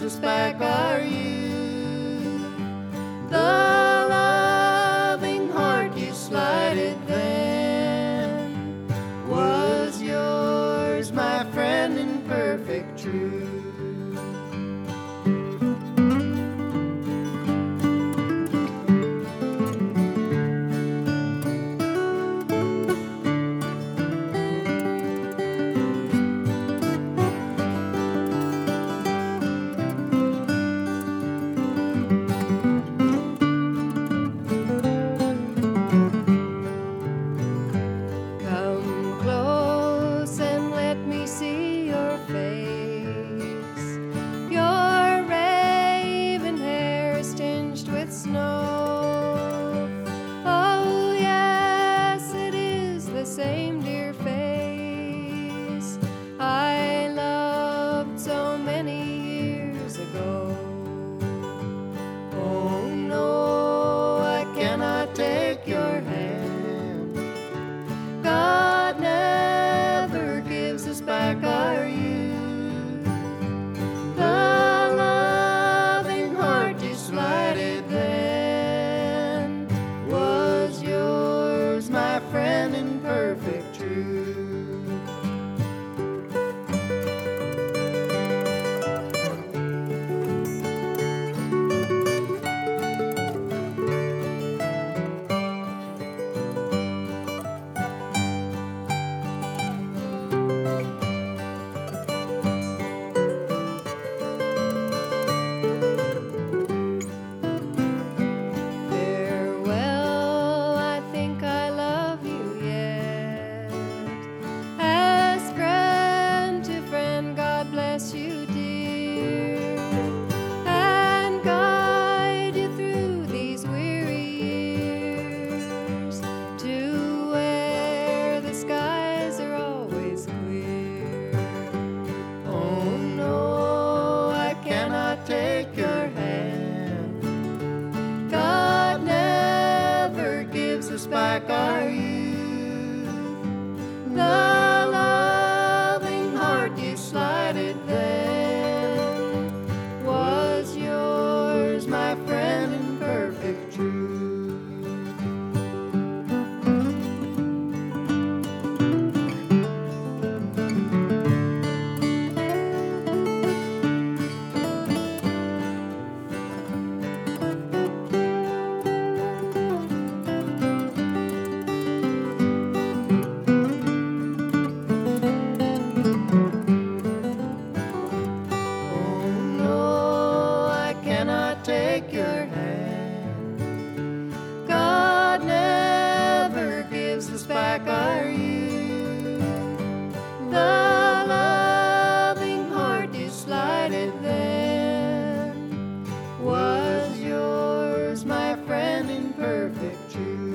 us back our youth. The loving heart you slighted then was yours, my friend, in perfect truth. Same dear face I loved so many years ago. Oh no, I cannot take your hand. God never gives us back our youth. The loving heart you slighted then was yours, my friend, in perfect truth. Farewell, I think I love you yet. As friend to friend, God bless you, dear, and guide you through these weary years to where the skies are always clear. Oh no, I cannot take your hand. God never gives us back our youth. The loving heart you slighted then was yours, my friend, in perfect truth. Take your hand. God never gives us back our youth. The loving heart you slighted then was yours, my friend, in perfect truth.